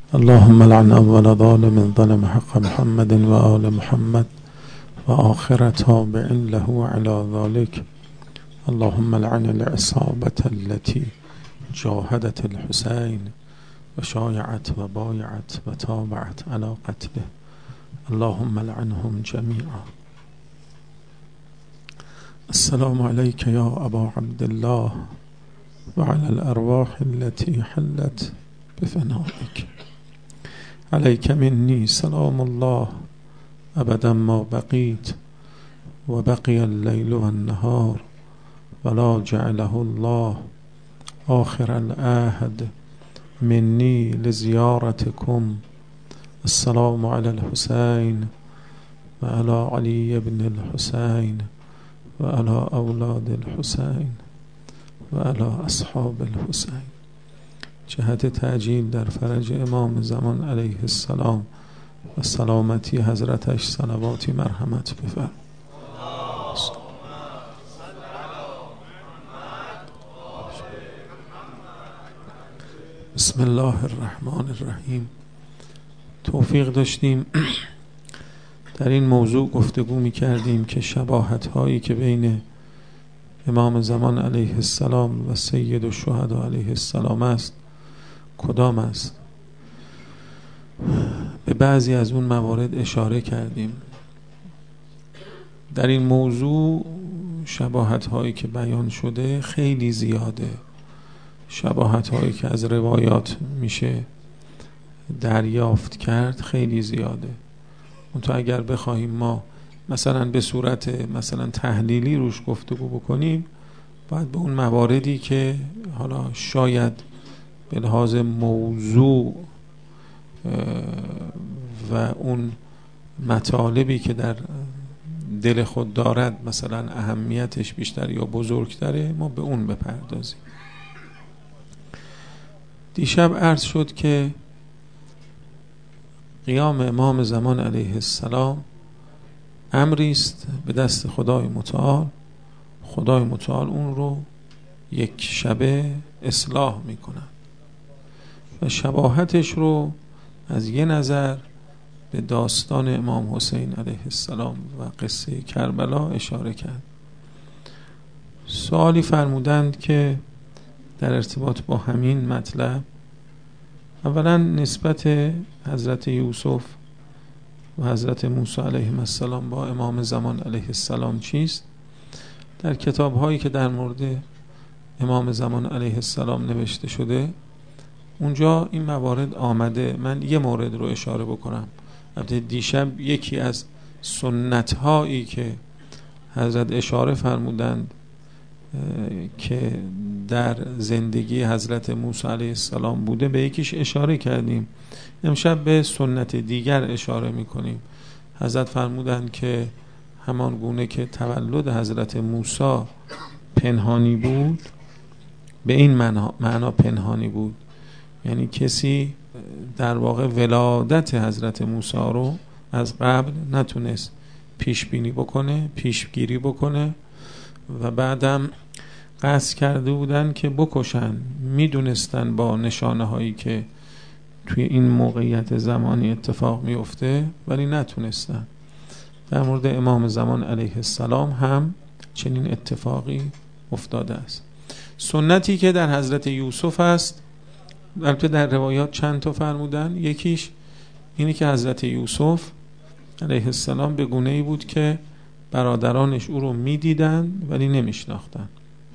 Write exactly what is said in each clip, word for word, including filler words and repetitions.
اللهم لعن اول ظالم ظلم حق محمد و آل محمد و آخر تابع له على ذلك. اللهم لعن العصابة التي جاهدت الحسين و شایعت و بایعت و تابعت على قتله. اللهم لعنهم جميعا. السلام عليك يا أبا عبد الله وعلى الأرواح التي حلت بفنائك. عليك مني سلام الله أبدا ما بقيت وبقي الليل والنهار ولا جعله الله آخر العهد مني لزيارتكم. السلام على الحسين وعلى علي بن الحسين وعلى أولاد الحسين وعلى أصحاب الحسين. جهت تعجیل در فرج امام زمان علیه السلام و سلامتی حضرتش صلواتی مرحمت بفرم. بسم الله الرحمن الرحیم. توفیق داشتیم در این موضوع گفتگو می کردیم که شباهت هایی که بین امام زمان علیه السلام و سید الشهدا علیه السلام است کدام است. به بعضی از اون موارد اشاره کردیم. در این موضوع شباهت هایی که بیان شده خیلی زیاده. شباهت هایی که از روایات میشه دریافت کرد خیلی زیاده. اون تو اگر بخواهیم ما مثلا به صورت مثلا تحلیلی روش گفتگو بکنیم باید به اون مواردی که حالا شاید به لحاظ موضوع و اون مطالبی که در دل خود دارد مثلا اهمیتش بیشتر یا بزرگتره ما به اون بپردازیم. دیشب عرض شد که قیام امام زمان علیه السلام امری است به دست خدای متعال. خدای متعال اون رو یک شبه اصلاح میکنه و شباهتش رو از یه نظر به داستان امام حسین علیه السلام و قصه کربلا اشاره کرد. سوالی فرمودند که در ارتباط با همین مطلب اولا نسبت حضرت یوسف و حضرت موسی علیه السلام با امام زمان علیه السلام چیست؟ در کتاب هایی که در مورد امام زمان علیه السلام نوشته شده اونجا این موارد آمده. من یه مورد رو اشاره بکنم. البته دیشب یکی از سنت هایی که حضرت اشاره فرمودند که در زندگی حضرت موسی علیه السلام بوده به یکیش اشاره کردیم. امشب به سنت دیگر اشاره میکنیم. حضرت فرمودند که همان گونه که تولد حضرت موسی پنهانی بود به این معنا, معنا پنهانی بود، یعنی کسی در واقع ولادت حضرت موسی رو از قبل نتونست پیش بینی بکنه، پیشگیری بکنه و بعدم قصد کرده بودن که بکشن. میدونستن با نشانه هایی که توی این موقعیت زمانی اتفاق میفته ولی نتونستن. در مورد امام زمان علیه السلام هم چنین اتفاقی افتاده است. سنتی که در حضرت یوسف است البته در روایات چند تا فرمودن. یکیش اینی که حضرت یوسف علیه السلام به گونه‌ای بود که برادرانش او رو میدیدن ولی نمیشناختن.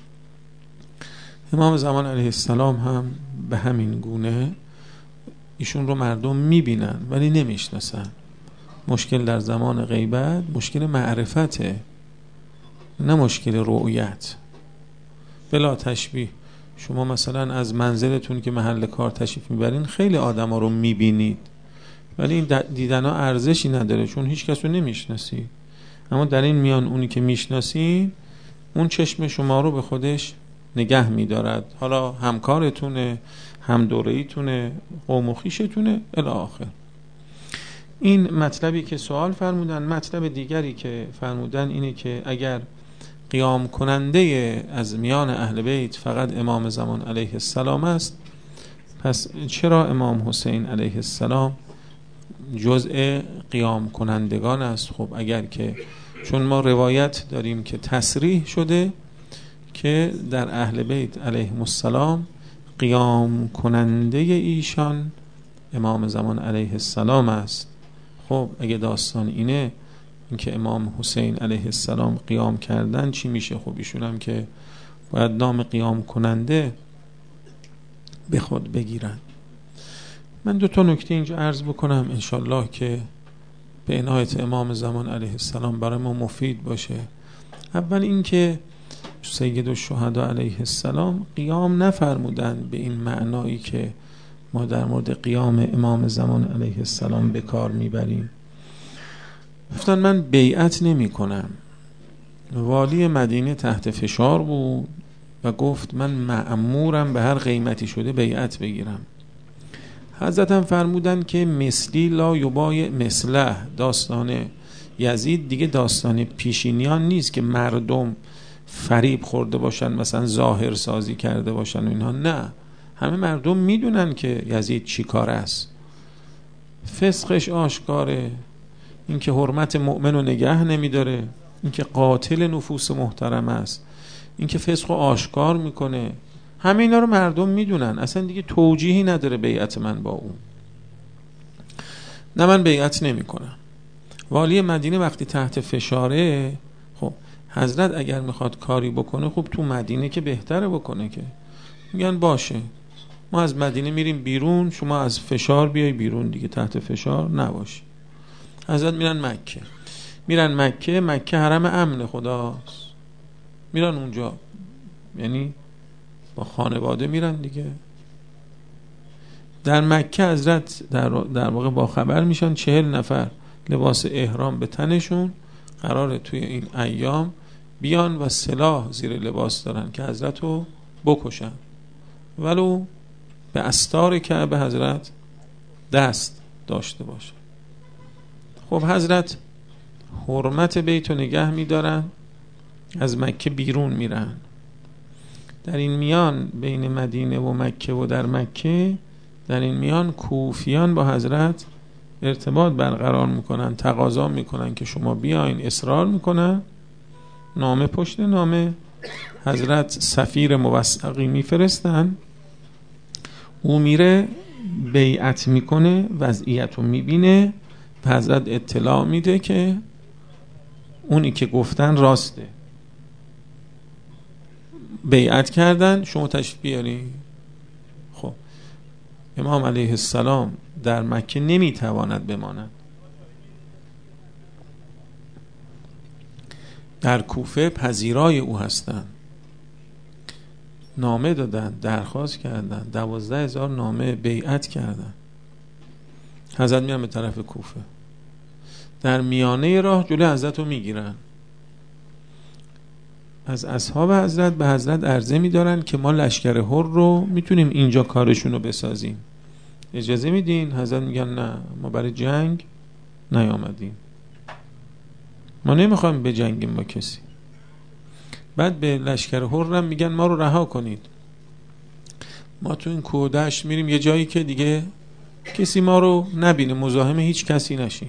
امام زمان علیه السلام هم به همین گونه ایشون رو مردم میبینن ولی نمیشناسن. مشکل در زمان غیبت مشکل معرفته، نه مشکل رؤیت. بلا تشبیه شما مثلا از منزلتون که محل کار تشریف میبرین خیلی آدم ها رو میبینید ولی این دیدن ها ارزشی نداره چون هیچ کس رو نمیشناسید. اما در این میان اونی که میشناسید اون چشم شما رو به خودش نگه میدارد. حالا همکارتونه، هم دوره‌ایتونه، قوم و خویشتونه الی آخر. این مطلبی که سوال فرمودن. مطلب دیگری که فرمودن اینه که اگر قیام کننده از میان اهل بیت فقط امام زمان علیه السلام است پس چرا امام حسین علیه السلام جزء قیام کنندگان است؟ خب اگر که چون ما روایت داریم که تصریح شده که در اهل بیت علیهم السلام قیام کننده ایشان امام زمان علیه السلام است. خب اگه داستان اینه، اینکه امام حسین علیه السلام قیام کردن چی میشه؟ خب ایشون هم که باید نام قیام کننده به خود بگیرن. من دو تا نکته اینجا عرض بکنم انشالله که به عنایت امام زمان علیه السلام برای ما مفید باشه. اول اینکه سید الشهدا علیه السلام قیام نفرمودن به این معنایی که ما در مورد قیام امام زمان علیه السلام به کار میبریم. گفتن من بیعت نمی کنم. والی مدینه تحت فشار بود و گفت من مأمورم به هر قیمتی شده بیعت بگیرم. حضرت هم فرمودن که مثلی لا یبایع مثله. داستان یزید دیگه داستان پیشینیان نیست که مردم فریب خورده باشن، مثلا ظاهر سازی کرده باشن و اینها. نه، همه مردم میدونن که یزید چی کار است. فسقش آشکاره، اینکه حرمت مؤمن رو نگه نمیداره، اینکه قاتل نفوس محترم است، اینکه فسق رو آشکار میکنه. همه اینا رو مردم میدونن، اصلا دیگه توجیهی نداره بیعت من با اون. نه، من بیعت نمی کنم. والی مدینه وقتی تحت فشاره، خب حضرت اگر میخواد کاری بکنه خب تو مدینه که بهتره بکنه، که میگن باشه ما از مدینه میریم بیرون، شما از فشار بیای بیرون دیگه، تحت فشار نباشی. حضرت میرن مکه. میرن مکه مکه حرم امن خداست، میرن اونجا، یعنی با خانواده میرن دیگه. در مکه حضرت در, در واقع با خبر میشن چهل نفر لباس احرام به تنشون، قراره توی این ایام بیان و سلاح زیر لباس دارن که حضرت رو بکشن، ولو به استار کعبه حضرت دست داشته باشه. خب حضرت حرمت بیت رو نگه میدارن، از مکه بیرون میرن. در این میان بین مدینه و مکه و در مکه، در این میان کوفیان با حضرت ارتباط برقرار میکنن، تقاضا میکنن که شما بیاین، اصرار میکنن. نامه پشت نامه حضرت سفیر موثقی میفرستن، او میره بیعت میکنه، وضعیت رو میبینه و حضرت اطلاع میده که اونی که گفتن راسته، بیعت کردن، شما تشریف بیاری. خب امام علیه السلام در مکه نمیتواند بماند، در کوفه پذیرای او هستند. نامه دادن، درخواست کردن، دوازده هزار نامه بیعت کردن. حضرت میان به طرف کوفه، در میانه راه جلوی حضرت رو میگیرن. از اصحاب حضرت به حضرت عرضه میدارن که ما لشکر حر رو میتونیم اینجا کارشون رو بسازیم، اجازه میدین؟ حضرت میگن نه، ما برای جنگ نیامدیم، ما نمیخوایم بجنگیم با کسی. بعد به لشکر حر هم میگن ما رو رها کنید، ما تو این کودش میریم یه جایی که دیگه کسی ما رو نبینه، مزاحم هیچ کسی نشیم.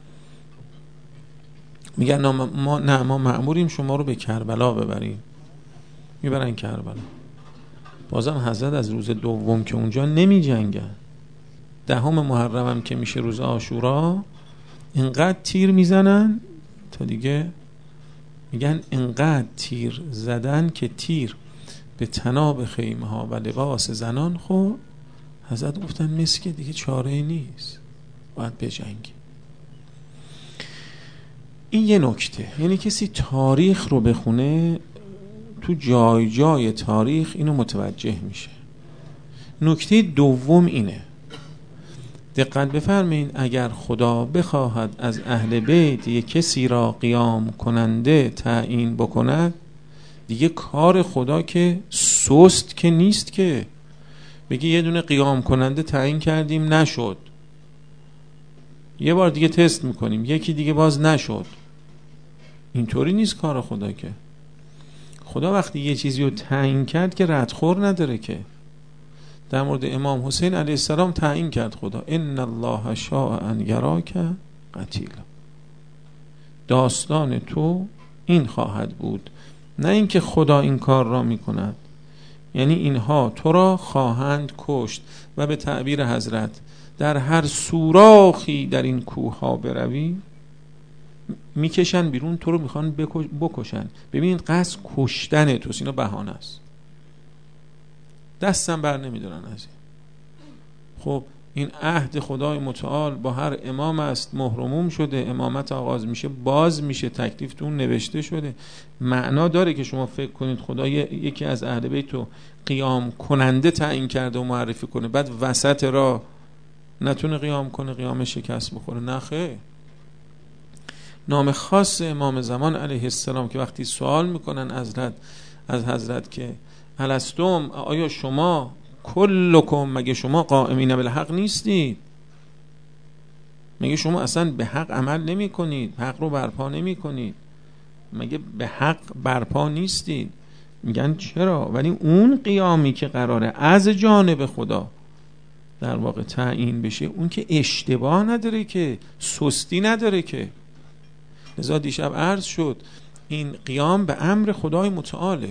میگن ما نه، ما مأموریم شما رو به کربلا ببریم. میبرن کربلا. بازم حضرت از روز دوم که اونجا نمی جنگن، دهم محرم هم که میشه روز عاشورا، اینقدر تیر میزنن تا دیگه میگن اینقدر تیر زدن که تیر به تناب خیمه ها و لباس زنان خورد. حضرت گفتن مسکه دیگه چاره نیست، باید بجنگی. این یه نکته، یعنی کسی تاریخ رو بخونه تو جای جای تاریخ اینو متوجه میشه. نکته دوم اینه، دقت بفرمایید، اگر خدا بخواهد از اهل بیت یک کسی را قیام کننده تعیین بکند، دیگه کار خدا که سست که نیست که بگی یه دونه قیام کننده تعیین کردیم نشد، یه بار دیگه تست میکنیم یکی دیگه باز نشد. اینطوری نیست کار خدا. که خدا وقتی یه چیزی رو تعیین کرد که ردخور نداره، که در مورد امام حسین علیه السلام تعیین کرد خدا ان الله شاء ان یراک قتیلا. داستان تو این خواهد بود، نه اینکه خدا این کار را میکند، یعنی اینها تو را خواهند کشت و به تعبیر حضرت در هر سوراخی در این کوه ها بروی میکشن بیرون، تو رو میخوان بکشن. ببینید قصد کشتن توست، اینا بهانه است، دستم بر نمیدارن از این. خب این عهد خدای متعال با هر امام است، مهرموم شده، امامت آغاز میشه، باز میشه، تکلیفتون نوشته شده. معنا داره که شما فکر کنید خدا یکی از اهل بیت رو قیام کننده تعیین کرده و معرفی کنه، بعد وسط را نتونه قیام کنه، قیام شکست بخوره. نه خیر. نام خاص امام زمان علیه السلام که وقتی سوال میکنن حضرت از حضرت که الستم، آیا شما کلکم، مگه شما قائمین بالحق نیستید؟ مگه شما اصلا به حق عمل نمی کنید، حق رو برپا نمی کنید؟ مگه به حق برپا نیستید؟ میگن چرا؟ ولی اون قیامی که قراره از جانب خدا در واقع تعیین بشه، اون که اشتباه نداره، که سستی نداره، که لذا دیشب عرض شد این قیام به امر خدای متعاله،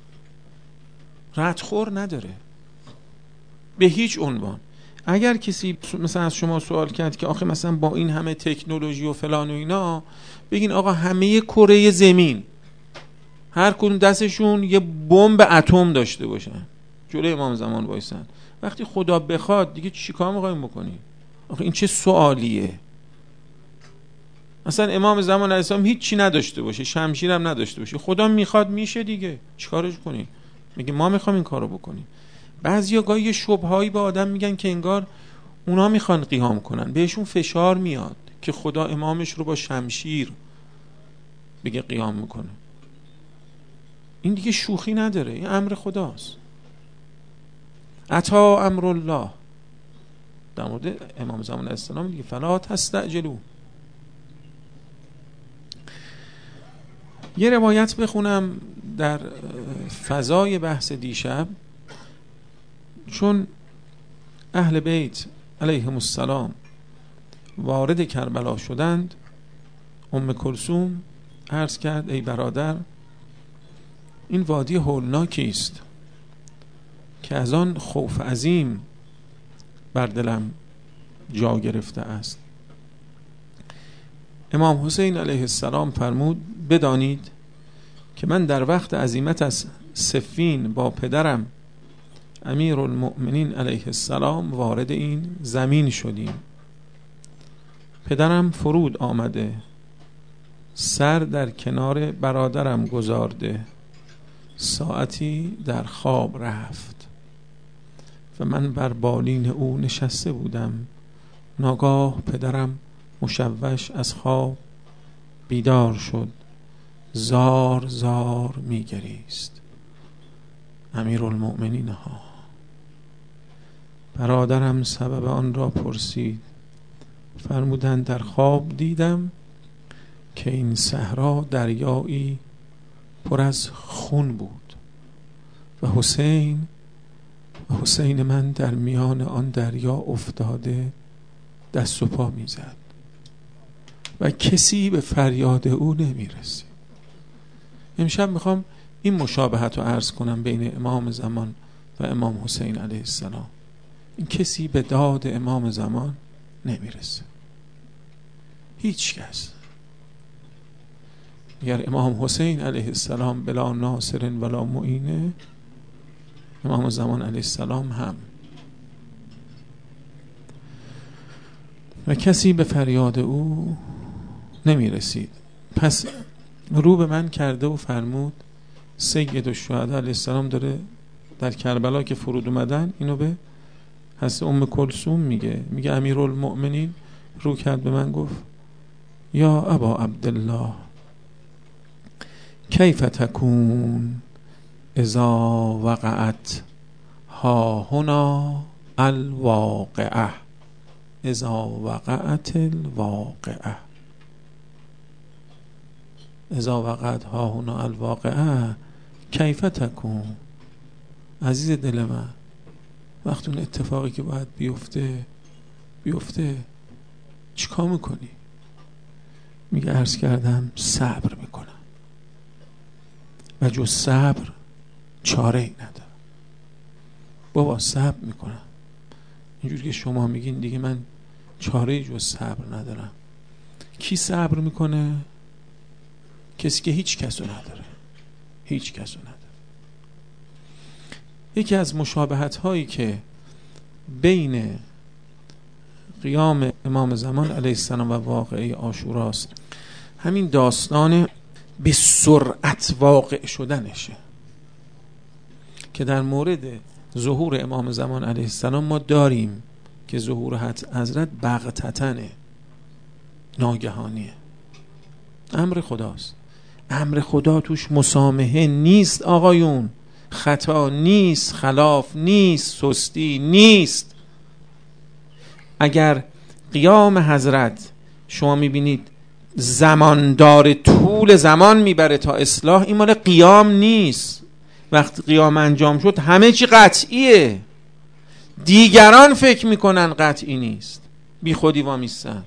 ردخور نداره به هیچ عنوان. اگر کسی مثلا از شما سوال کرد که آخه مثلا با این همه تکنولوژی و فلان و اینا، بگین آقا همه کره زمین هر کدوم دستشون یه بمب اتم داشته باشن، جلوی امام زمان وایسن، وقتی خدا بخواد دیگه چیکار می‌خوایم بکنیم؟ آخه این چه سوالیه؟ مثلا امام زمان علیه السلام هیچ چی نداشته باشه، شمشیرم نداشته باشه، خدا میخواد میشه دیگه، چیکارش کنیم؟ میگه ما میخوام این کارو بکنیم. بعضیا گاهی یه شبههایی به آدم میگن که انگار اونا میخوان قیام کنن، بهشون فشار میاد که خدا امامش رو با شمشیر بگه قیام میکنه. این دیگه شوخی نداره، این امر خداست. عطا امر الله در مورد امام زمان علیه السلام دیگه فلا تستعجلوا. یه روایت بخونم در فضای بحث دیشب، چون اهل بیت علیهم السلام وارد کربلا شدند، ام کلثوم عرض کرد ای برادر، این وادی هولناکی است که از آن خوف عظیم بر دلم جا گرفته است. امام حسین علیه السلام فرمود بدانید که من در وقت عزیمت از صفین با پدرم امیر المؤمنین علیه السلام وارد این زمین شدیم. پدرم فرود آمده، سر در کنار برادرم گذارده، ساعتی در خواب رفت و من بر بالین او نشسته بودم. ناگاه پدرم مشوش از خواب بیدار شد، زار زار میگریست. امیرالمؤمنین ها. برادرم سبب آن را پرسید، فرمودند در خواب دیدم که این صحرا دریایی پر از خون بود و حسین و حسین من در میان آن دریا افتاده دست و پا میزد و کسی به فریاد او نمیرسید. امشب میخوام این مشابهت رو عرض کنم بین امام زمان و امام حسین علیه السلام. این کسی به داد امام زمان نمیرسه، هیچ کس. اگر امام حسین علیه السلام بلا ناصر ولا معینه، امام زمان علیه السلام هم. و کسی به فریاد او نمیرسید. پس رو به من کرده و فرمود سید الشهدا علیه السلام داره در کربلا که فرود اومدن اینو به حضرت ام کلثوم میگه. میگه امیرالمؤمنین رو کرد به من گفت یا ابا عبدالله کیف تکون اذا وقعت ها هنا الواقعه، اذا وقعت الواقعه، اذا وقعت ها هنا الواقعه کیف تکون. عزیز دل من، وقتی اون اتفاقی که باید بیفته بیفته چیکار میکنی؟ میگه عرض کردم صبر میکنم و جز صبر چاره ای ندارم. بابا صبر میکنم. اینجوری که شما میگین دیگه من چاره ای جز صبر ندارم. کی صبر میکنه؟ کسی که هیچ کسو نداره. هیچ کسو نداره. یکی از مشابهت هایی که بین قیام امام زمان علیه السلام و واقعه عاشورا است همین داستان به سرعت واقع شدنشه که در مورد ظهور امام زمان علیه السلام ما داریم که ظهور حضرت بغتتنه، ناگهانیه، امر خداست. امر خدا توش مسامحه نیست آقایون، خطا نیست، خلاف نیست، سستی نیست. اگر قیام حضرت شما میبینید زمان داره، طول زمان میبره تا اصلاح، این مال قیام نیست. وقتی قیام انجام شد همه چی قطعیه. دیگران فکر میکنن قطعی نیست، بی خودی وامیستن.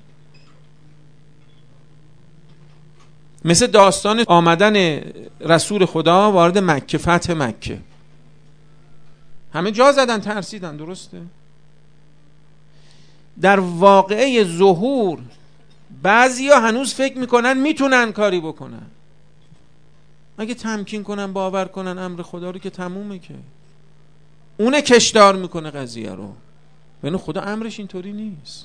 مثل داستان آمدن رسول خدا وارد مکه، فتح مکه، همه جا زدن ترسیدن، درسته؟ در واقعه ظهور بعضیا هنوز فکر میکنن میتونن کاری بکنن. اگه تمکین کنن باور کنن امر خدا رو که تمومه، که اونه کشدار میکنه قضیه رو. ببین خدا امرش اینطوری نیست،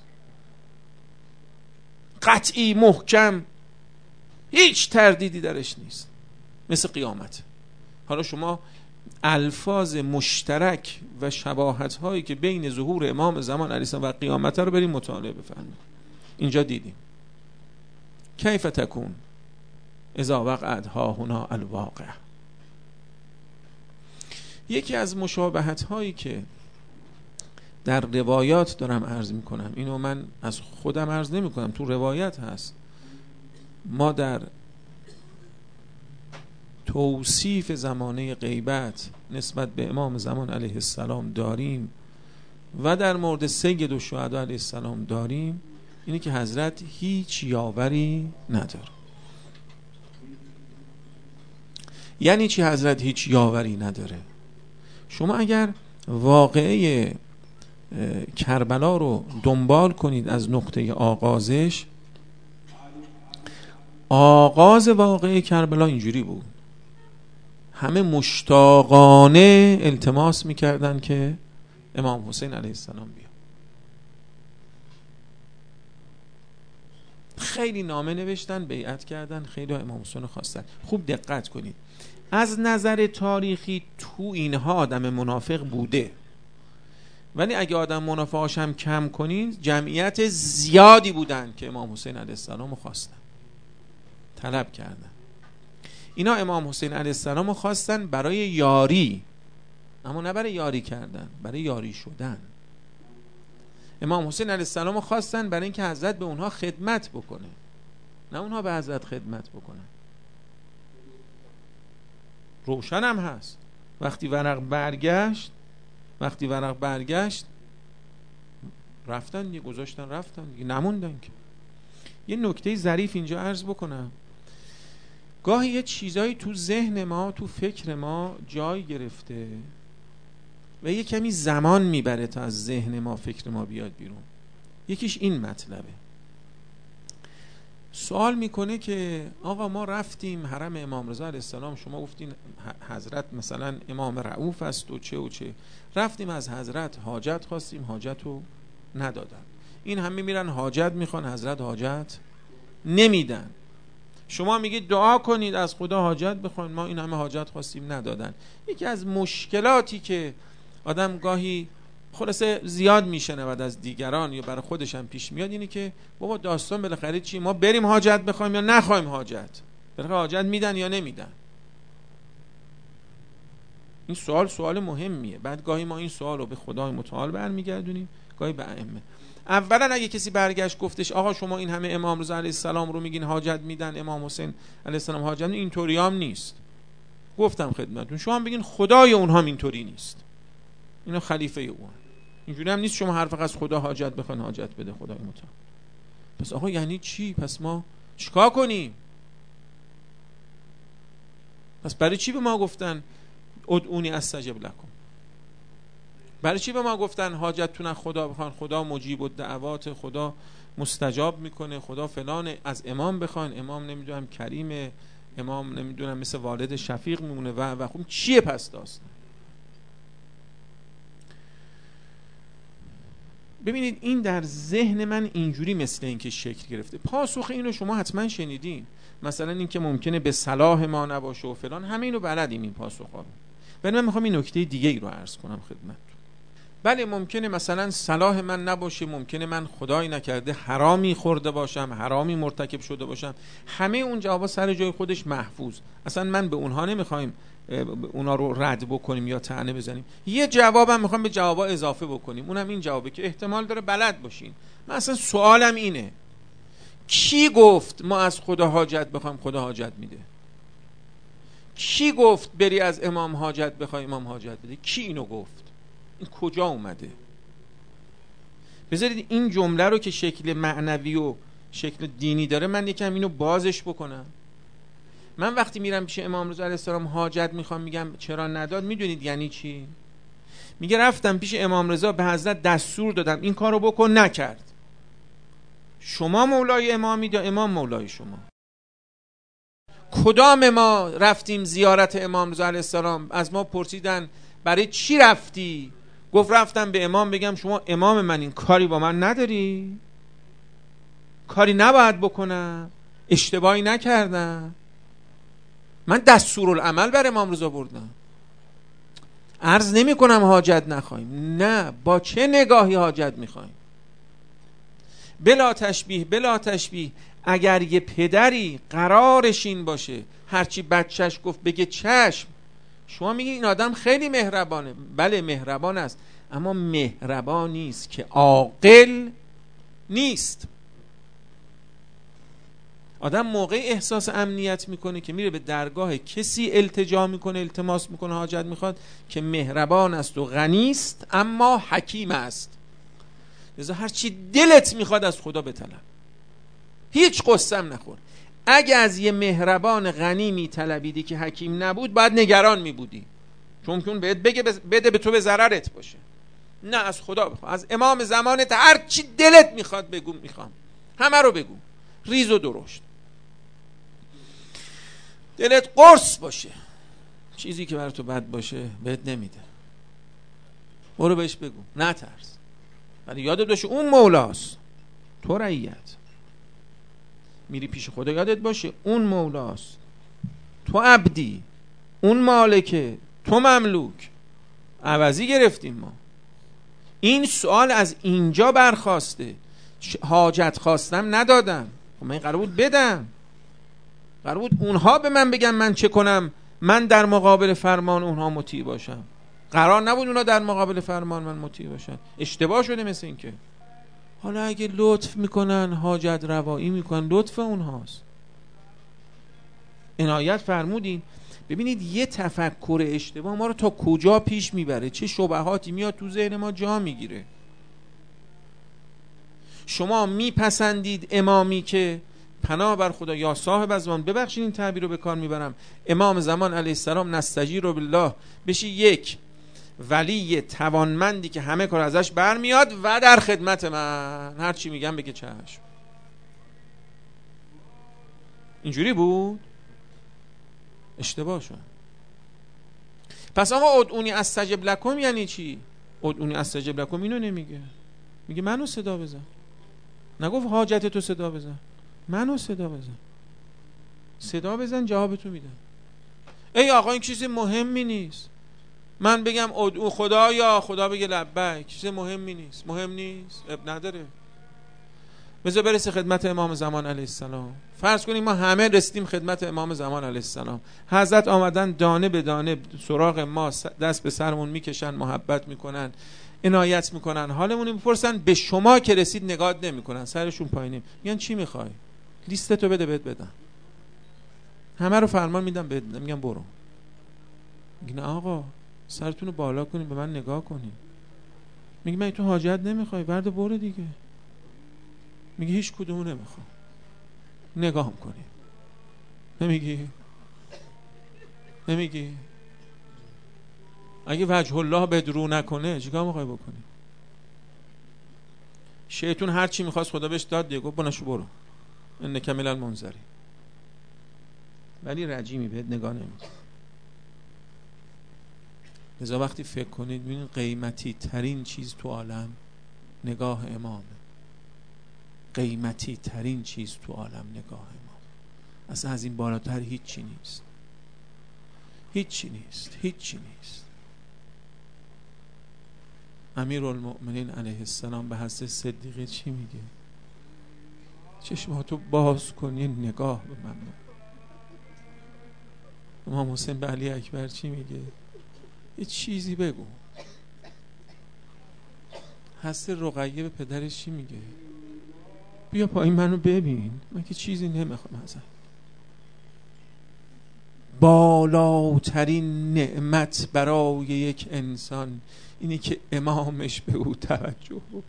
قطعی محکم، هیچ تردیدی درش نیست، مثل قیامت. حالا شما الفاظ مشترک و شباهت هایی که بین ظهور امام زمان علیه السلام و قیامت رو بریم مطالعه بفرمایید. اینجا دیدیم کیف تکون اذا وقعت ها هنا الواقع. یکی از مشابهت هایی که در روایات دارم عرض می کنم، اینو من از خودم عرض نمی کنم، تو روایت هست، ما در توصیف زمانه غیبت نسبت به امام زمان علیه السلام داریم و در مورد سید الشهدا علیه السلام داریم، اینه که حضرت هیچ یاوری نداره. یعنی چی حضرت هیچ یاوری نداره؟ شما اگر واقعه کربلا رو دنبال کنید از نقطه آغازش، آغاز واقعه کربلا اینجوری بود، همه مشتاقانه التماس میکردن که امام حسین علیه السلام بیا. خیلی نامه نوشتن، بیعت کردن، خیلی امام حسین خواستن. خوب دقت کنید، از نظر تاریخی تو اینها آدم منافق بوده، ولی اگه آدم منافقاش هم کم کنید جمعیت زیادی بودن که امام حسین علیه السلام خواستن، طلب کردن. اینا امام حسین علیه السلام خواستن برای یاری، اما نه برای یاری کردن، برای یاری شدن. امام حسین علیه السلام خواستن برای اینکه حضرت به اونها خدمت بکنه، نه اونها به حضرت خدمت بکنن. روشن هم هست وقتی ورق برگشت وقتی ورق برگشت رفتن دیگه، گذاشتن رفتن دیگه، نموندن که. یه نکته ظریف اینجا عرض بکنم، گاهی یه چیزایی تو ذهن ما، تو فکر ما جای گرفته و یه کمی زمان میبره تا از ذهن ما، فکر ما بیاد بیرون. یکیش این مطلبه. سوال میکنه که آقا ما رفتیم حرم امام رضا علیه السلام، شما گفتین حضرت مثلا امام رؤوف است و چه و چه، رفتیم از حضرت حاجت خواستیم، حاجت رو ندادن. این همه میرن حاجت میخوان، حضرت حاجت نمیدن. شما میگید دعا کنید از خدا حاجت بخواین، ما این همه حاجت خواستیم ندادن. یکی از مشکلاتی که آدم گاهی خلاصه زیاد میشنه بعد از دیگران یا برای خودش هم پیش میاد اینه که بابا داستان بالاخره چی، ما بریم حاجت بخوایم یا نخوایم حاجت؟ بالاخره حاجت میدن یا نمیدن؟ این سوال سوال مهمیه. بعد گاهی ما این سوال رو به خدای متعال برمیگردونیم، گاهی به ائمه. اولا اگه کسی برگشت گفتش آقا شما این همه امام رضا علیه السلام رو میگین حاجت میدن، امام حسین علیه السلام حاجت میدن، اینطوری هم نیست. گفتم خدمتتون، شما بگین خدای اونها اینطوری نیست، اینا خلیفه اون. اینجوری هم نیست شما هر وقت از خدا حاجت بخواین حاجت بده خدای متعال. پس آقا یعنی چی؟ پس ما چیکار کنیم؟ پس برای چی به ما گفتن ادعونی استجب لکم؟ برای چی به ما گفتن حاجتتون از خدا بخوان؟ خدا مجیب الدعوات، خدا مستجاب میکنه، خدا فلان. از امام بخوان، امام نمیدونم کریمه، امام نمیدونم مثل والد شفیق میمونه و و خب چیه پس داستان؟ ببینید این در ذهن من اینجوری مثل این که شکل گرفته. پاسخ اینو شما حتما شنیدین، مثلا این که ممکنه به صلاح ما نباشه و فلان، همه اینو بلدیم این پاسخا رو. ولی من میخوام این نکته دیگه ای رو عرض کنم خدمتتون. بله ممکنه مثلا صلاح من نباشه، ممکنه من خدای نکرده حرامی خورده باشم، حرامی مرتکب شده باشم، همه اون جوابا سر جای خودش محفوظ، اصلا من به اونها نمیخوایم اونا رو رد بکنیم یا طعنه بزنیم. یه جوابم میخوام به جوابا اضافه بکنیم، اونم این جوابه که احتمال داره بلد باشین. من اصلا سوالم اینه کی گفت ما از خدا حاجت بخوایم خدا حاجت میده؟ کی گفت بری از امام حاجت بخوای امام حاجت بده؟ کی اینو گفت؟ این کجا اومده؟ بذارید این جمله رو که شکل معنوی و شکل دینی داره من یکم اینو بازش بکنم. من وقتی میرم پیش امام رضا علیه السلام حاجت میخوام، میگم چرا نداد، میدونید یعنی چی؟ میگه رفتم پیش امام رضا به حضرت دستور دادم این کارو بکن، نکرد. شما مولای امامید یا امام مولای شما؟ کدام ما رفتیم زیارت امام رضا علیه السلام، از ما پرسیدن برای چی رفتی؟ گفت رفتم به امام بگم شما امام من، این کاری با من نداری؟ کاری نباید بکنم؟ اشتباهی نکردم؟ من دستورالعمل بر امام رضا بردم. عرض نمی کنم حاجت نخواهیم، نه، با چه نگاهی حاجت میخوایم؟ بلا تشبیه بلا تشبیه اگر یه پدری قرارش این باشه هرچی بچهش گفت بگه چشم، شما میگی این آدم خیلی مهربانه. بله مهربان است، اما مهربان نیست که عاقل نیست. آدم موقع احساس امنیت میکنه که میره به درگاه کسی التجا میکنه، التماس میکنه، حاجت میخواد که مهربان است و غنی است اما حکیم است. لذا هر چی دلت میخواد از خدا بطلب، هیچ قصم نخور. اگه از یه مهربان غنی میطلبیدی که حکیم نبود باید نگران میبودی، چون ممکن بهت بگه بده به تو به ضررت باشه. نه، از خدا بخوا، از امام زمانت هر چی دلت میخواد بگو، میخوام همه رو بگو، ریز و درشت. دلت قرص باشه، چیزی که برای تو بد باشه بهت نمیده، برو بهش بگو، نترس. ولی یادت باشه اون مولاست، تو رعیت. میری پیش خدا یادت باشه اون مولاست، تو عبدی، اون مالکه، تو مملوک. عوضی گرفتیم ما. این سوال از اینجا برخواسته. حاجت خواستم ندادم، خب من قرار بود بدم، قرار بود اونها به من بگن من چه کنم، من در مقابل فرمان اونها مطیع باشم. قرار نبود اونها در مقابل فرمان من مطیع باشن. اشتباه شده مثل این که حالا اگه لطف میکنن، حاجت روایی میکنن، لطف اونهاست. عنایت فرمودین. ببینید یه تفکر اشتباه ما رو تا کجا پیش میبره، چه شبهاتی میاد تو ذهن ما جا میگیره. شما میپسندید امامی که پناه بر خدا یا صاحب از زمان، ببخشید این تعبیر رو به کار میبرم، امام زمان علیه السلام نستجیر بالله بشی یک ولی توانمندی که همه کار ازش برمیاد و در خدمت من، هر چی میگم بگه چشم. اینجوری بود؟ اشتباه شد. پس آقا ادعونی استجب لکم یعنی چی؟ ادعونی استجب لکم اینو نمیگه، میگه منو صدا بزن. نگفت حاجت تو صدا بزن، منو صدا بزن. صدا بزن جواب تو میدم. ای آقا این چیز مهمی نیست، من بگم ادعو خدا یا خدا بگه لبیک، چیز مهمی نیست. مهم نیست، اب نداره. بذار برسه خدمت امام زمان علیه السلام. فرض کنیم ما همه رسیدیم خدمت امام زمان علیه السلام، حضرت آمدن دانه به دانه سراغ ما، دست به سرمون میکشن، محبت میکنن، عنایت میکنن، حالمون میپرسن. به شما که رسید نگات نمیکنن، سرشون پایینه، میگن چی میخوای؟ لیستتو بده بهت بدن. همه رو فرمان میدم بهت بدن، میگن برو. میگن آقا سرتون رو بالا کنین، به من نگاه کنین. میگه من تو حاجت نمیخوای، ورد برو دیگه. میگه هیچ کدومو نمیخوام. نگاه کنی. نمیگی؟ نمیگی؟ اگه وجه الله بدرو نکنه چیکار میخوای بکنی؟ شیطون هر چی میخواست خدا بهش داد دیگه، گفت بنشو برو، انک من المنذرین. ولی رجیمی بهت نگاه نمیکنه. لذا وقتی فکر کنید ببینید قیمتی ترین چیز تو عالم نگاه امامه. قیمتی ترین چیز تو عالم نگاه امام. اصلا از این بالاتر هیچی نیست. هیچی نیست. هیچی نیست. امیرالمؤمنین علیه السلام به حضرت صدیقه چی میگه؟ چشماتو باز کنی نگاه به من. امام حسین به علی اکبر چی میگه؟ یه چیزی بگو. حضرت رقیه به پدرش چی میگه؟ بیا پایین منو ببین، من که چیزی نمیخوام ازت. بالاترین نعمت برای یک انسان اینه که امامش به او توجه بکنه.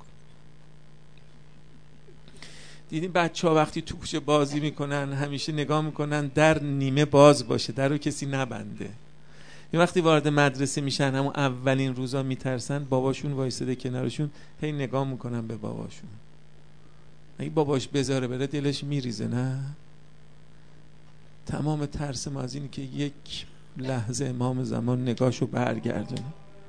دیدین بچه ها وقتی تو کوچه بازی میکنن همیشه نگاه میکنن در نیمه باز باشه، در رو کسی نبنده. یه وقتی وارد مدرسه میشن همون اولین روزا میترسن، باباشون وایساده کنارشون هی نگاه میکنن به باباشون. اگه باباش بذاره بره دلش میریزه، نه؟ تمام ترس ما از اینه که یک لحظه امام زمان نگاهشو برگردونه.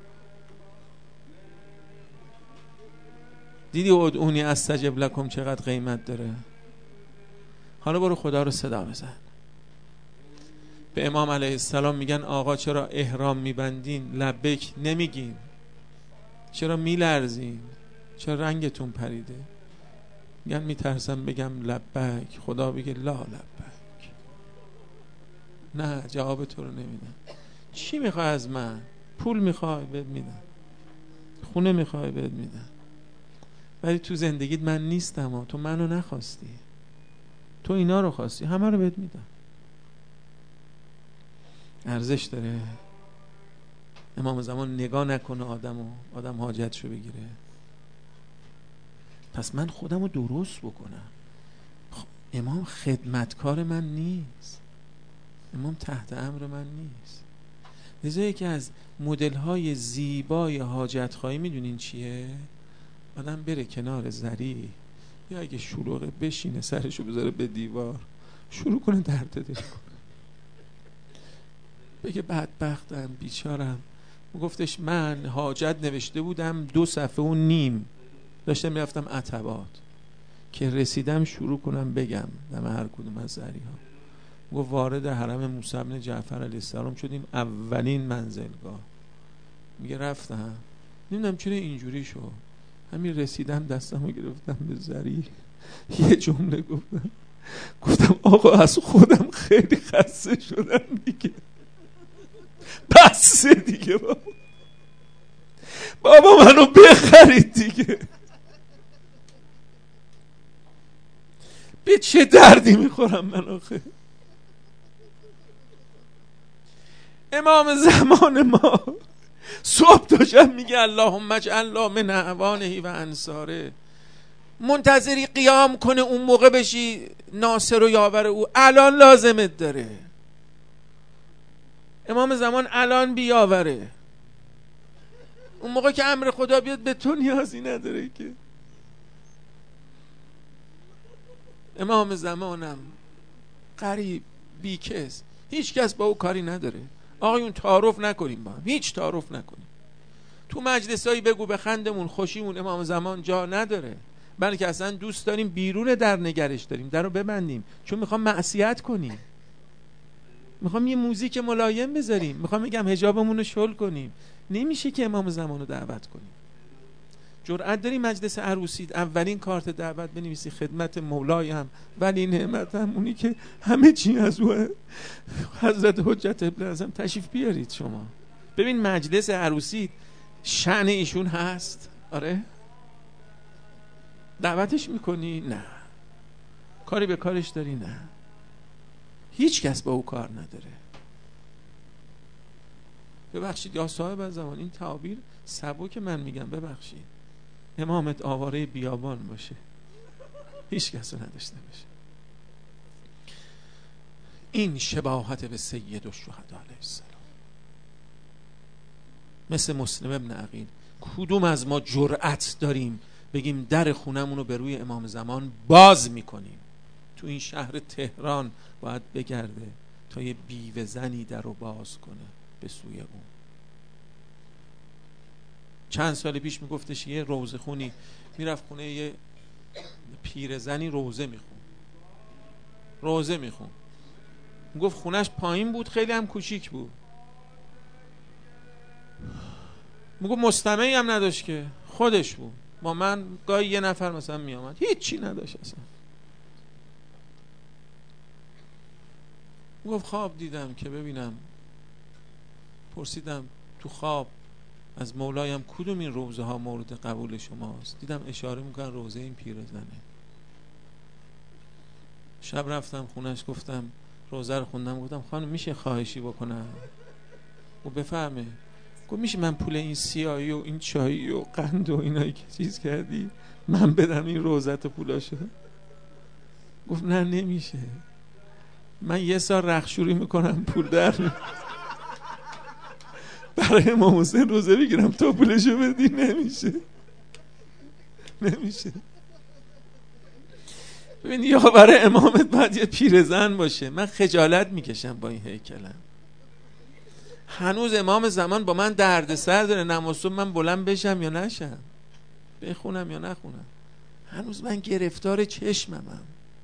دیدی ادعونی استجب لکم چقدر قیمت داره؟ حالا برو خدا رو صدا بزن. به امام علیه السلام میگن آقا چرا احرام میبندین لبیک نمیگین؟ چرا میلرزین؟ چرا رنگتون پریده؟ میگن میترسم بگم لبیک، خدا بگه لا لبیک. نه، جواب تو رو نمیدن. چی میخوای از من؟ پول میخوای بهت میدن، خونه میخوای بهت میدن، ولی تو زندگیت من نیستم و تو منو نخواستی، تو اینا رو خواستی، همه رو بهت میدم. ارزش داره امام زمان نگاه نکنه آدم و آدم حاجتشو بگیره؟ پس من خودم رو درست بکنم. امام خدمتکار من نیست، امام تحت امر من نیست. لذا یکی از مدل های زیبای حاجت خواهی میدونین چیه؟ آدم بره کنار زری، یا اگه شلوغه بشینه سرشو بذاره به دیوار، شروع کنه درد دل کنه، بگه بدبختم بیچارم. گفتش من حاجت نوشته بودم دو صفحه و نیم، داشتم میرفتم عتبات که رسیدم شروع کنم بگم دم هر کدوم از زری ها. گفت وارد حرم موسی بن جعفر علیه السلام شدیم، اولین منزلگاه. میگه رفتم نمیدونم چرا اینجوری شد، همین رسیدم دستمو گرفتم به زری، یه جمله گفتم گفتم آقا از خودم خیلی خسته شدم دیگه، بس دیگه بابا بابا منو بخرید دیگه، به چه دردی میخورم من آخه؟ امام زمان ما صبح تا شب میگه اللهم اجعلنا من اعوانه و انصاره. منتظری قیام کنه اون موقع بشی ناصر و یاور او؟ الان لازمت داره. امام زمان الان بیاوره، اون موقع که امر خدا بیاد به تو نیازی نداره که. امام زمانم غریب بیکس، هیچ کس با او کاری نداره. آقایون تعارف نکنیم با هم، هیچ تعارف نکنیم. تو مجلسایی بگو بخندمون خوشیمون امام زمان جا نداره، بلکه اصلا دوست داریم بیرون در نگرش داریم، در رو ببندیم، چون میخوام معصیت کنیم، میخوام یه موزیک ملایم بذاریم، میخوام بگم حجابمون رو شل کنیم. نمیشه که امام زمان رو دعوت کنیم. جرأت داری مجلس عروسی اولین کارت دعوت بنویسی خدمت مولایم ولی نعمتم، اونی که همه چی از او حضرت حجت ابن اعظم تشریف بیارید شما. ببین مجلس عروسی شأن ایشون هست؟ آره. دعوتش میکنی؟ نه. کاری به کارش داری؟ نه. هیچ کس با او کار نداره. ببخشید یا صاحب زمان، این تعابیر سبک من میگم، ببخشید امامت آواره بیابان باشه، هیچ کس رو نداشته باشه. این شباهت به سید الشهدا علیه السلام. مثل مسلم ابن عقیل، کدوم از ما جرأت داریم بگیم در خونمون رو به روی امام زمان باز میکنیم؟ تو این شهر تهران باید بگرده تا یه بیوه زنی در رو باز کنه به سوی اون. چند سال پیش میگفتش یه روزه خونی میرفت خونه یه پیرزنی روزه میخون روزه میخون میگفت خونش پایین بود، خیلی هم کوچیک بود. میگفت مستمعی هم نداشت که، خودش بود. با من گاهی یه نفر مثلا میامد، هیچی نداشت اصلا. میگفت خواب دیدم که ببینم، پرسیدم تو خواب از مولایم کدوم این روزه ها مورد قبول شماست؟ دیدم اشاره میکنن روزه این پیرزنه. شب رفتم خونش، گفتم روزه رو خوندم، گفتم خانم میشه خواهشی بکنم؟ و بفهمه. گفت میشه من پول این سیاهی و این چایی و قند و اینایی که چیز کردی من بدم این روزت و پولاشو؟ گفت نه نمیشه، من یه سال رخشوری میکنم پول در می... برای امام حسین روزه بگیرم تا پولشو بدی. نمیشه نمیشه. ببین یا برای امامت باید یه پیرزن باشه. من خجالت میکشم با این هیکلم. هنوز امام زمان با من دردسر داره نماز صبح من بلند بشم یا نشم، بخونم یا نخونم. هنوز من گرفتار چشممم.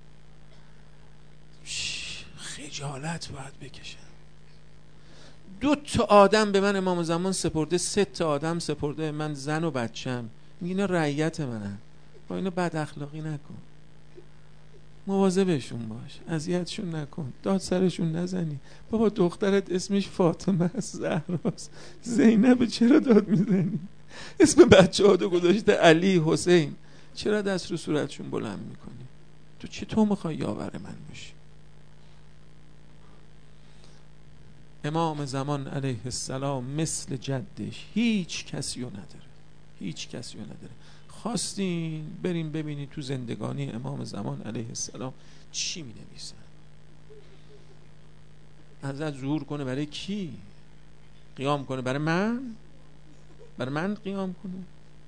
خجالت باید بکشم. دو تا آدم به من امام زمان سپرده، سه تا آدم سپرده من، زن و بچم. اینا رعیت منن، با اینا بد اخلاقی نکن، مواظبشون باش، اذیتشون نکن، داد سرشون نزنی. بابا دخترت اسمش فاطمه است، زهراست، زینب، چرا داد میزنی؟ اسم بچه ها دو گذاشته علی، حسین، چرا دست رو صورتشون بلند میکنی؟ تو چطور میخوای یاور من باشی؟ امام زمان علیه السلام مثل جدش هیچ کسی رو نداره، هیچ کسی رو نداره. خواستین بریم ببینید تو زندگانی امام زمان علیه السلام چی می نویسن. ازت ظهور کنه برای کی؟ قیام کنه برای من؟ برای من قیام کنه؟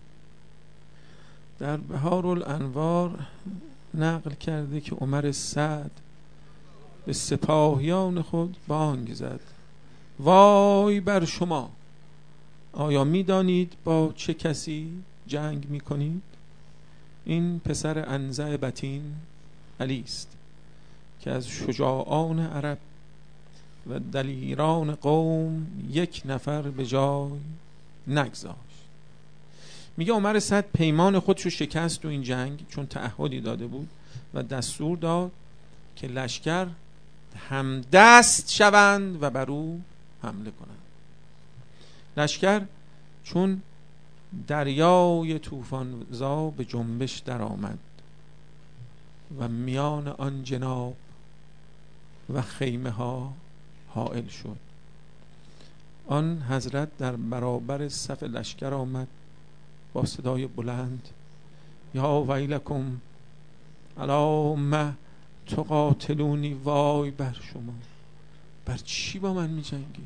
در بهار الانوار نقل کرده که عمر سعد به سپاهیان خود بانگ زد: وای بر شما، آیا می دانید با چه کسی جنگ می کنید؟ این پسر انزع بطین علی است که از شجاعان عرب و دلیران قوم یک نفر به جای نگذاشت. میگه عمر سعد پیمان خودشو شکست تو این جنگ، چون تعهدی داده بود و دستور داد که لشکر همدست شوند و بر او حمله کنند. لشکر چون دریای طوفان زا به جنبش در آمد و میان آن جناب و خیمه ها حائل شد. آن حضرت در برابر صف لشکر آمد با صدای بلند: یا ویلکم الا ما تقاتلونی، وای بر شما، بر چی با من می جنگی؟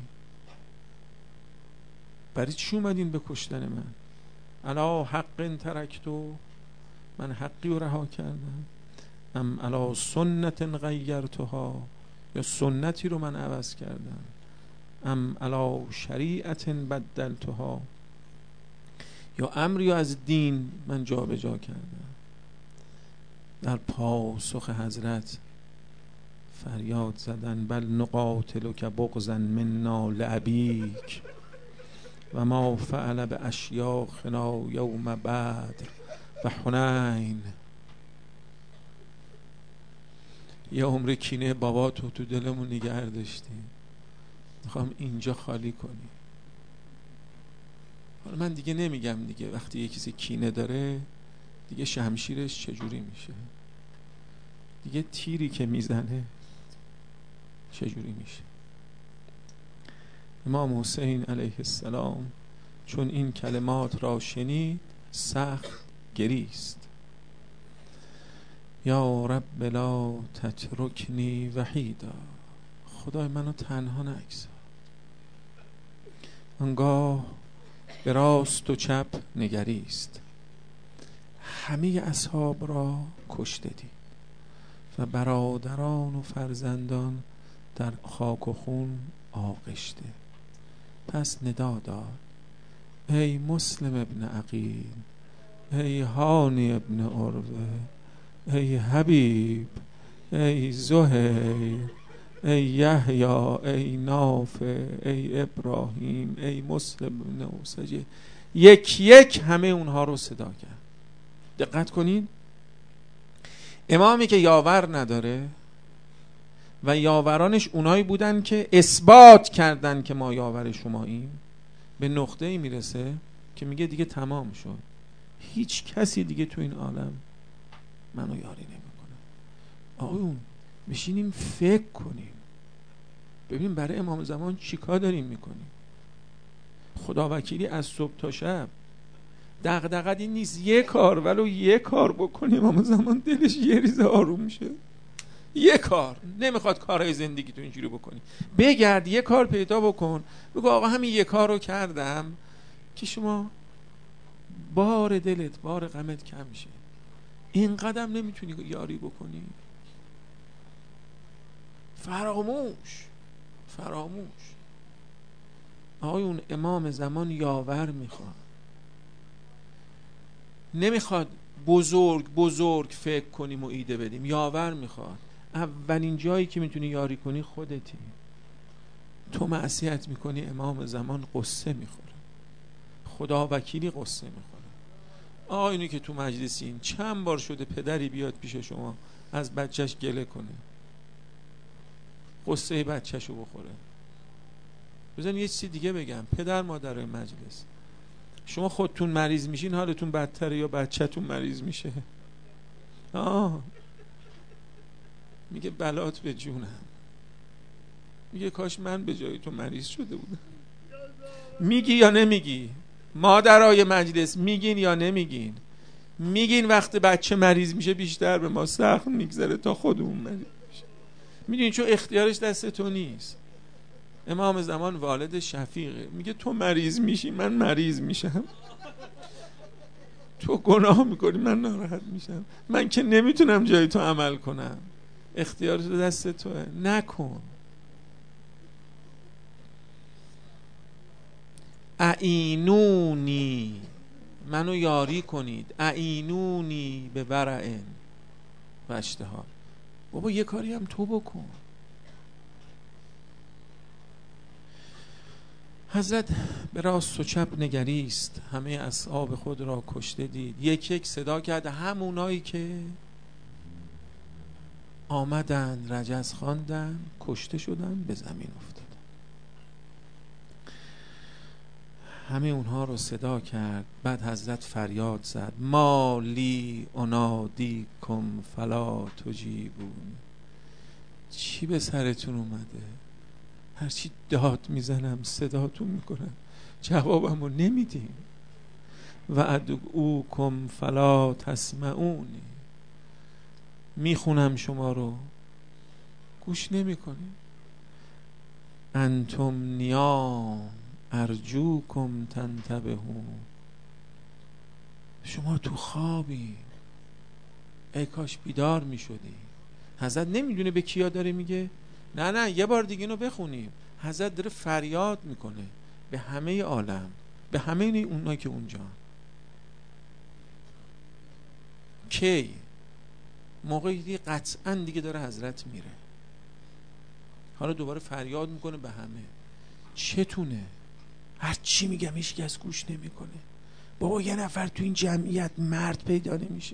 برای چی اومدین به کشتن من؟ الا حق ترکتو، من حقی رو رها کردم؟ ام الا سنت غیرتها، یا سنتی رو من عوض کردم؟ ام الا شریعت بدلتها، یا امری از دین من جا به جا کردم؟ در پاسخ حضرت فریاد زدن: بل نقاتلک بغضا منا لابیک و ما فعل به اشیاخنا یوم بدر و حنین. یه عمر کینه بابا تو تو دلمون نگه داشتیم، میخوام اینجا خالی کنی. حالا من دیگه نمیگم دیگه وقتی یه کسی کینه داره دیگه شمشیرش چجوری میشه، دیگه تیری که میزنه چجوری میشه. امام حسین علیه السلام چون این کلمات را شنید سخت گریست. یا رب لا تترکنی وحیدا، خدای منو تنها نگذار. آنگاه به راست و چپ نگریست، همه اصحاب را کشته دید و برادران و فرزندان در خاک و خون آغشته. پس ندا داد ای مسلم ابن عقیل، ای هانی ابن عروه، ای حبیب، ای زهیر، ای یحیی، ای نافع، ای ابراهیم، ای مسلم ابن اوسجه. یک یک همه اونها رو صدا کرد. دقت کنین، امامی که یاور نداره و یاورانش اونایی بودن که اثبات کردن که ما یاور شماییم، به نقطه‌ای میرسه که میگه دیگه تمام شد، هیچ کسی دیگه تو این عالم منو یاری نمیکنه. آقایون بشینیم فکر کنیم ببین برای امام زمان چیکار داریم میکنیم. خدا وکیلی از صبح تا شب دغدغه‌ای نیست یه کار ولو یه کار بکنیم امام زمان دلش یه ریزه آروم میشه. یه کار نمیخواد کارهای زندگی تو اینجوری بکنی، بگرد یه کار پیدا بکن، بگو آقا همین یه کار رو کردم که شما بار دلت بار غمت کم میشه. این قدم نمیتونی یاری بکنی، فراموش فراموش. آقایون امام زمان یاور میخواد، نمیخواد بزرگ بزرگ فکر کنیم و ایده بدیم، یاور میخواد. اولین جایی که میتونی یاری کنی خودتی. تو معصیت میکنی امام زمان قصه میخوره، خدا وکیلی قصه میخوره. آقا اینی که تو مجلسین چند بار شده پدری بیاد پیش شما از بچهش گله کنه، قصه بچهشو بخوره. بزن یه چیزی دیگه بگم، پدر مادرای مجلس، شما خودتون مریض میشین حالتون بدتره یا بچه‌تون مریض میشه؟ آه میگه بلات به جونم، میگه کاش من به جای تو مریض شده بودم. میگی یا نمیگی؟ مادرای مجلس میگین یا نمیگین؟ میگین وقت بچه مریض میشه بیشتر به ما سخت میگذره تا خودمون مریض میشه. میدونین چون اختیارش دست تو نیست. امام زمان والد شفیقه، میگه تو مریض میشی من مریض میشم، تو گناه میکنی من ناراحت میشم، من که نمیتونم جای تو عمل کنم، اختیار تو دست توه، نکن. اعینونی، منو یاری کنید، اعینونی به ورعن و اشتهار. بابا یه کاری هم تو بکن. حضرت به راست و چپ نگریست، همه اصحاب خود را کشته دید. یک یک صدا کرد، همونایی که آمدن رجز خواندن کشته شدن به زمین افتادن. همه اونها رو صدا کرد. بعد حضرت فریاد زد ما لی انادی کم فلا تجیبون. چی به سرتون اومده؟ هرچی داد میزنم صداتون میکنم جوابمو نمیدین. و ادعوکم فلا تسمعونی، میخونم شما رو گوش نمیکنی. انتم نیام ارجوکم تنتبهون، شما تو خوابی، ای کاش بیدار میشدی. حضرت نمیدونه به کیا داره میگه؟ نه نه یه بار دیگه اینو بخونیم. حضرت داره فریاد میکنه به همه عالم، به همه اونایی که اونجا. کی؟ موقعی دیگه قطعا دیگه داره حضرت میره. حالا دوباره فریاد میکنه به همه. چتونه؟ هر چی میگم هیچ کس گوش نمیکنه. بابا یه نفر تو این جمعیت مرد پیدا نمیشه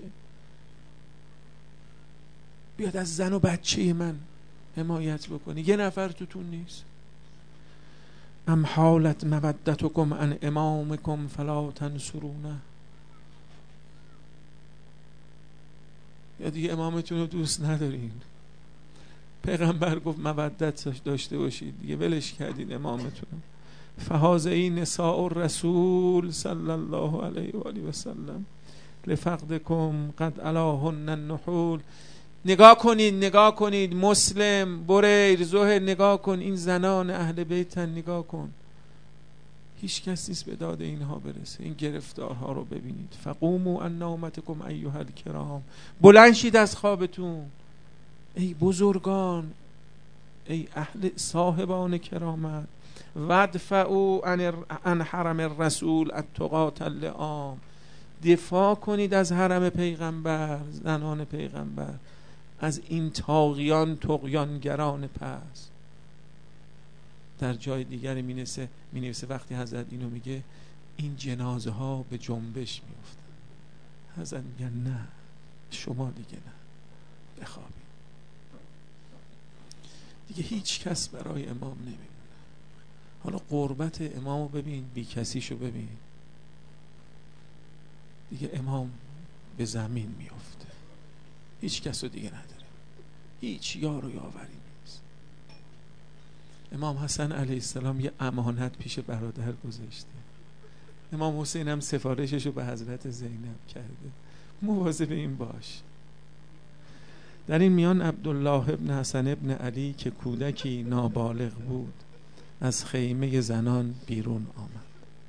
بیاد از زن و بچه من حمایت بکنه؟ یه نفر تو تون نیست؟ ام حالت مودتکم ان امامکم فلا تنصرونه. یا دیگه امامتون رو دوست ندارین؟ پیغمبر گفت مودت داشته باشید، دیگه ولش کردید امامتون. فهذه نساء الرسول صلی الله علیه و آله و سلم. لفقدکم قد علاهن النحول. نگاه کنید نگاه کنید مسلم، بریر، زهر، نگاه کن این زنان اهل بیتن، نگاه کن، هیچ کس نیست به داد اینها برسه. این گرفتارها رو ببینید. فقوموا عن نومتکم ایها الکرام، بلند شید از خوابتون ای بزرگان، ای اهل صاحبان کرامت. وادفعوا عن حرم الرسول التقاة اللئام، دفاع کنید از حرم پیغمبر، زنان پیغمبر، از این طاغیان طغیانگران پس. در جای دیگری می نویسه می نویسه وقتی حضرت اینو میگه این جنازه ها به جنبش میافتن. حضرت میگه نه شما دیگه نه، بخوابید دیگه، هیچ کس برای امام نمیمونه. حالا قربت امامو ببین، بی کسیشو ببین، دیگه امام به زمین میافته، هیچ کسو دیگه نداره، هیچ یار و یاوری نیست. امام حسن علیه السلام یه امانت پیش برادر گذاشته، امام حسین هم سفارششو به حضرت زینب کرده، مواظب این باش. در این میان عبدالله ابن حسن ابن علی که کودکی نابالغ بود از خیمه زنان بیرون آمد.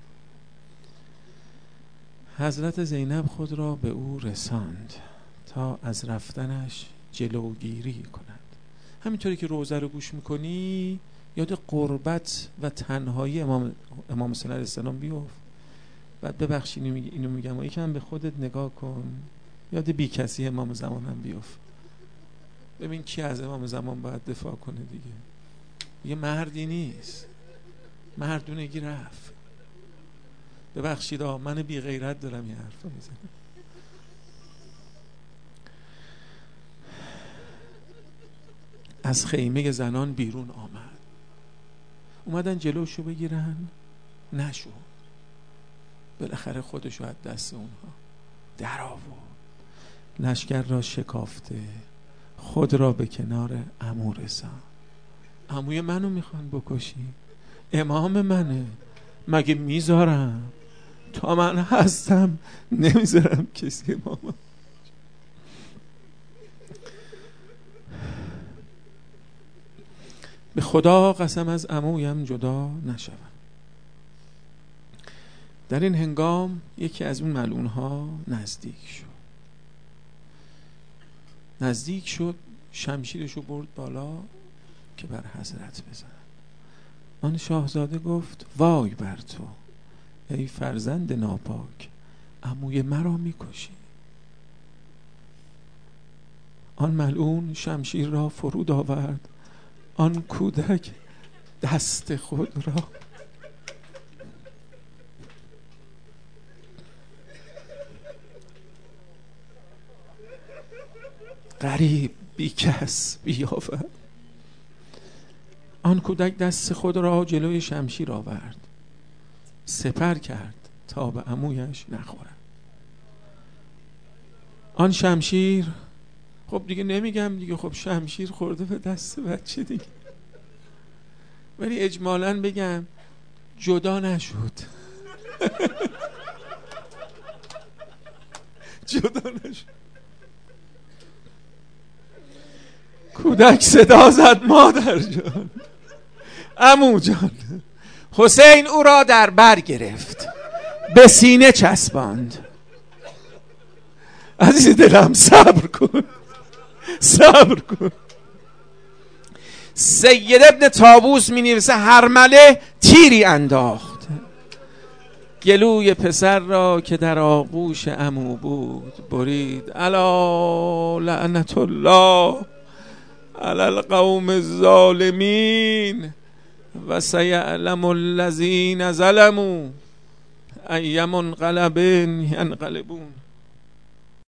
حضرت زینب خود را به او رساند تا از رفتنش جلوگیری کند. همینطوری که روزه رو گوش میکنی یاد قربت و تنهایی امام امام صلی الله علیه السلام بیفت. بعد ببخشید اینو میگم و یکم به خودت نگاه کن، یاد بی کسی امام زمان هم بیفت. ببین کی از امام زمان باید دفاع کنه دیگه. یه مردی نیست، مردونگی رفت. ببخشید آه من بی غیرت دارم یه حرفا میزنم. از خیمه زنان بیرون آمد، اومدن جلوشو بگیرن، نشد. بالاخره خودشو از دست اونها در آورد، لشکر را شکافته خود را به کنار عمو رساند. عموی منو میخوان بکشی، امام منه، مگه میذارم؟ تا من هستم نمیذارم کسی امام. به خدا قسم از عمویم جدا نشوم. در این هنگام یکی از اون ملعونها نزدیک شد نزدیک شد شمشیرشو برد بالا که بر حضرت بزند. آن شاهزاده گفت وای بر تو ای فرزند ناپاک، عموی مرا میکشی. آن ملعون شمشیر را فرود آورد، آن کودک دست خود را غریب بی کس بیاورد. آن کودک دست خود را جلوی شمشیر آورد، سپر کرد تا به عمویش نخورد. آن شمشیر، خب دیگه نمیگم دیگه، خب شمشیر خورده به دست بچه دیگه، ولی اجمالاً بگم جدا نشد. جدا نشد. کودک صدا زد مادر جان، عمو جان. حسین او را در بر گرفت، به سینه چسباند. عزیز دلم صبر کن، صبر کن. سید ابن طاووس می نویسه هرمله تیری انداخت، گلوی پسر را که در آغوش عمو بود برید. الا لعنت الله علی القوم الظالمین و سیعلم الذین ظلموا ای منقلب ینقلبون.